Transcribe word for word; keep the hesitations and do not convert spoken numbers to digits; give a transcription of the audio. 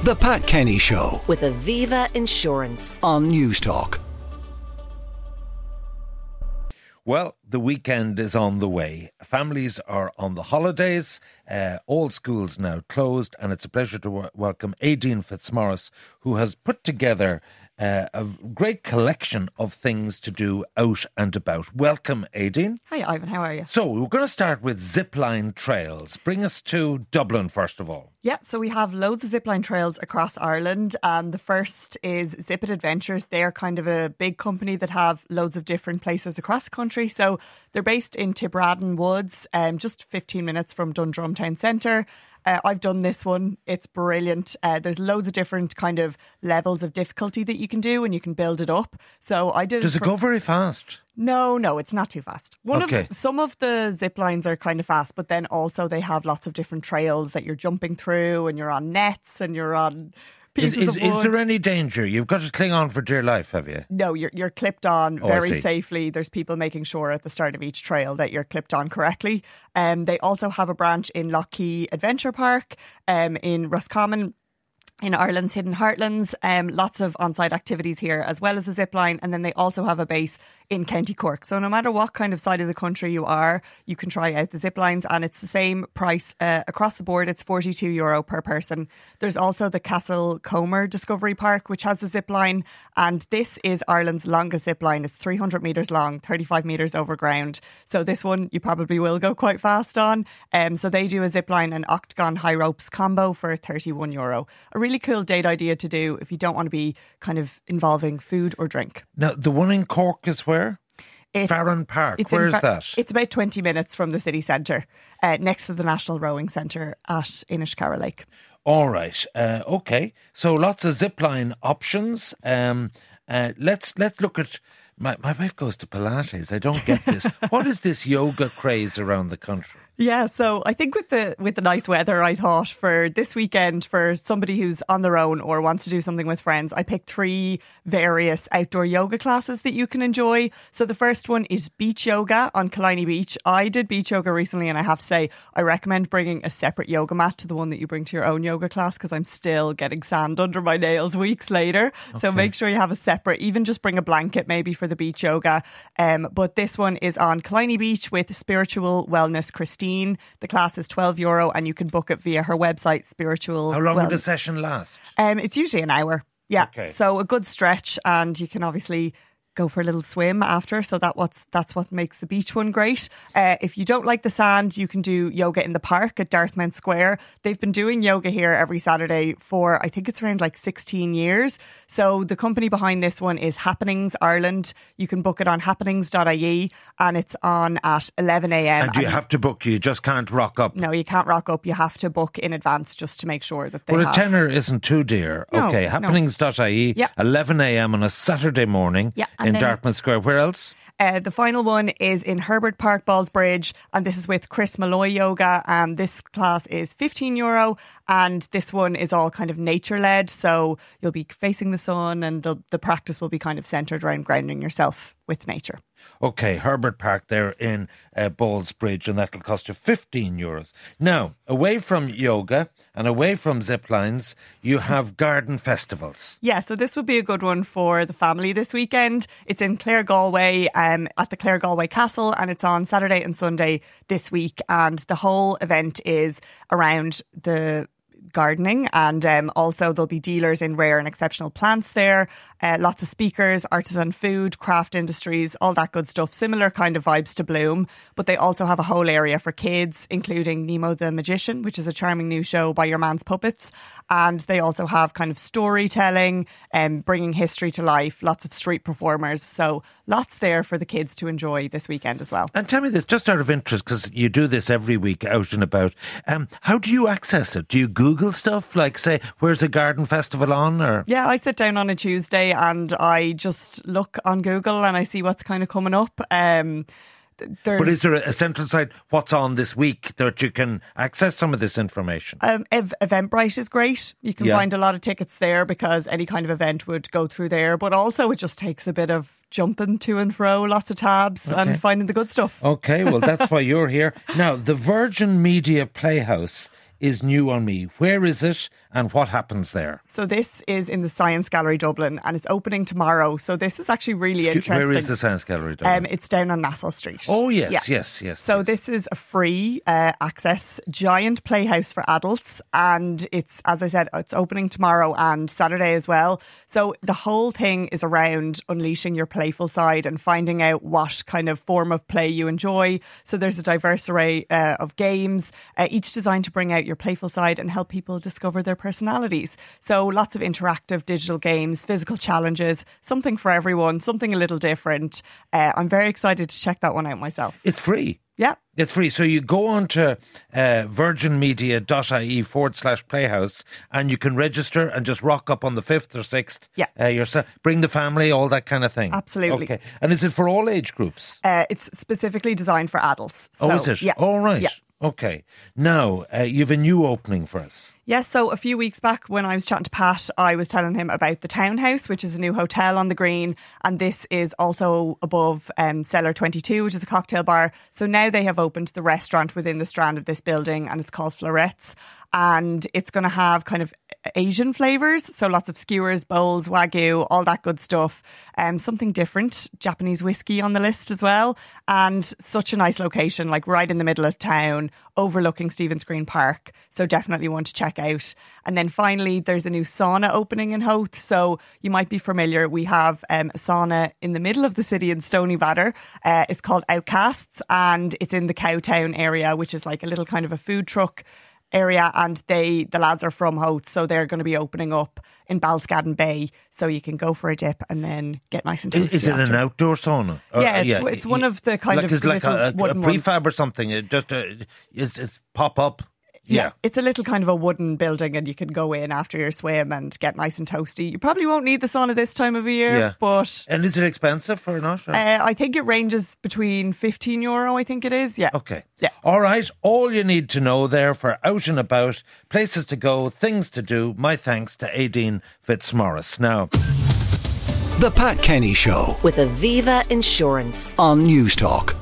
The Pat Kenny Show with Aviva Insurance on Newstalk. Well, the weekend is on the way. Families are on the holidays. Uh, all schools now closed, and it's a pleasure to w- welcome Aideen Fitzmaurice, who has put together uh, a great collection of things to do out and about. Welcome, Aideen. Hi, Ivan. How are you? So we're going to start with zipline trails. Bring us to Dublin, first of all. Yeah, so we have loads of zipline trails across Ireland. Um, the first is Zip It Adventures. They're kind of a big company that have loads of different places across the country. So they're based in Tibradden Woods, um, just fifteen minutes from Dundrum Town Centre. Uh, I've done this one. It's brilliant. Uh, there's loads of different kind of levels of difficulty that you can do, and you can build it up. So I did. Does it, it go very fast? No, no, it's not too fast. One okay. of some of the zip lines are kind of fast, but then also they have lots of different trails that you're jumping through, and you're on nets, and you're on pieces is, is, of wood. Is there any danger? You've got to cling on for dear life, have you? No, you're you're clipped on oh, very safely. There's people making sure at the start of each trail that you're clipped on correctly. Um, they also have a branch in Lough Adventure Park, um, in Roscommon, in Ireland's Hidden Heartlands. Um, lots of on-site activities here, as well as the zip line. And then they also have a base in County Cork. So no matter what kind of side of the country you are, you can try out the zip lines, and it's the same price uh, across the board. It's forty-two euro per person. There's also the Castle Comer Discovery Park, which has the zip line, and this is Ireland's longest zip line. It's three hundred metres long, thirty-five metres over ground. So this one you probably will go quite fast on. Um, so they do a zip line and octagon high ropes combo for thirty-one euro. A really cool date idea to do if you don't want to be kind of involving food or drink. Now, the one in Cork is where? It, Farron Park. Where is Far- that? It's about twenty minutes from the city centre, uh, next to the National Rowing Centre at Inishcarra Lake. All right. Uh, okay. So lots of zipline options. Um, uh, let's let's look at. My my wife goes to Pilates. I don't get this. What is this yoga craze around the country? Yeah, so I think with the with the nice weather, I thought for this weekend, for somebody who's on their own or wants to do something with friends, I picked three various outdoor yoga classes that you can enjoy. So the first one is beach yoga on Killiney Beach. I did beach yoga recently, and I have to say I recommend bringing a separate yoga mat to the one that you bring to your own yoga class, because I'm still getting sand under my nails weeks later. Okay. So make sure you have a separate, even just bring a blanket maybe for the beach yoga. Um, but this one is on Killiney Beach with Spiritual Wellness Christine. The class is twelve euro, and you can book it via her website, Spiritual. How long Wellness. will the session last? Um, it's usually an hour. Yeah. Okay. So a good stretch, and you can obviously go for a little swim after. So that what's that's what makes the beach one great. Uh, if you don't like the sand, you can do yoga in the park at Dartmouth Square. They've been doing yoga here every Saturday for, I think it's around like sixteen years. So the company behind this one is Happenings Ireland. You can book it on happenings dot I E, and it's on at eleven a.m. And do you and have to book? You just can't rock up? No, you can't rock up. You have to book in advance just to make sure that they Well, have. a tenner isn't too dear. No, okay, no. happenings dot I E, Yeah. eleven a.m. on a Saturday morning Yeah, and in then- Dartmouth Square. Where else? Uh, the final one is in Herbert Park, Ballsbridge, and this is with Chris Malloy Yoga. Um, this class is fifteen euro, and this one is all kind of nature-led, so you'll be facing the sun, and the, the practice will be kind of centred around grounding yourself with nature. Okay, Herbert Park there in uh, Ballsbridge, and that'll cost you fifteen euros. Now, away from yoga and away from zip lines, you have garden festivals. Yeah, so this would be a good one for the family this weekend. It's in Clare Galway, um, at the Clare Galway Castle, and it's on Saturday and Sunday this week. And the whole event is around the gardening, and um, also there'll be dealers in rare and exceptional plants there, uh, lots of speakers, artisan food, craft industries, all that good stuff. Similar kind of vibes to Bloom, but they also have a whole area for kids, including Nemo the Magician, which is a charming new show by Your Man's Puppets. And they also have kind of storytelling and um, bringing history to life, lots of street performers. So lots there for the kids to enjoy this weekend as well. And tell me this, just out of interest, because you do this every week out and about, um, how do you access it? Do you Google stuff, like say, where's a garden festival on? Or Yeah, I sit down on a Tuesday and I just look on Google and I see what's kind of coming up. Um There's, but is there a central site, what's on this week, that you can access some of this information? Um, Ev- Eventbrite is great. You can Yeah. find a lot of tickets there because any kind of event would go through there. But also it just takes a bit of jumping to and fro, lots of tabs, Okay. and finding the good stuff. Okay, well, that's why you're here. Now, the Virgin Media Playhouse is new on me. Where is it and what happens there? So this is in the Science Gallery Dublin and it's opening tomorrow. So this is actually really Scu- interesting. Where is the Science Gallery Dublin? Um, it's down on Nassau Street. Oh, yes, Yeah. yes, yes. So yes. this is a free uh, access giant playhouse for adults, and it's, as I said, it's opening tomorrow and Saturday as well. So the whole thing is around unleashing your playful side and finding out what kind of form of play you enjoy. So there's a diverse array uh, of games, uh, each designed to bring out your playful side and help people discover their personalities. So lots of interactive digital games, physical challenges, something for everyone, something a little different. Uh, I'm very excited to check that one out myself. It's free. Yeah. It's free. So you go on to uh, virginmedia.ie forward slash playhouse and you can register and just rock up on the fifth or sixth. Yeah. Uh, yourself, bring the family, all that kind of thing. Absolutely. Okay. And is it for all age groups? Uh, it's specifically designed for adults. So, oh, is it? Yeah. All right. Yeah. Okay. Now, uh, you have a new opening for us. Yes, so a few weeks back when I was chatting to Pat, I was telling him about the Townhouse, which is a new hotel on the Green. And this is also above um, Cellar twenty-two, which is a cocktail bar. So now they have opened the restaurant within the strand of this building and it's called Florette's. And it's going to have kind of Asian flavours. So lots of skewers, bowls, wagyu, all that good stuff. Um, something different, Japanese whiskey on the list as well. And such a nice location, like right in the middle of town, overlooking Stephen's Green Park. So definitely one to check out. And then finally, there's a new sauna opening in Howth. So you might be familiar. We have um, a sauna in the middle of the city in Stony Batter. Uh, it's called Outcasts and it's in the Cowtown area, which is like a little kind of a food truck area, and they the lads are from Howth, so they're going to be opening up in Balscaden Bay, so you can go for a dip and then get nice and toasty. Is, is it after. an outdoor sauna? Or, Yeah, it's, yeah, it's one of the kind like, of it's like little a, a, a wooden prefab ones. or something. It just uh, it's, it's pop up. Yeah. Yeah. It's a little kind of a wooden building and you can go in after your swim and get nice and toasty. You probably won't need the sauna this time of year, Yeah. but And is it expensive or not? Or? uh, I think it ranges between fifteen euro, I think it is. Yeah. Okay. Yeah. All right. All you need to know there for out and about, places to go, things to do. My thanks to Aideen Fitzmaurice. Now, The Pat Kenny Show with Aviva Insurance. on News Talk.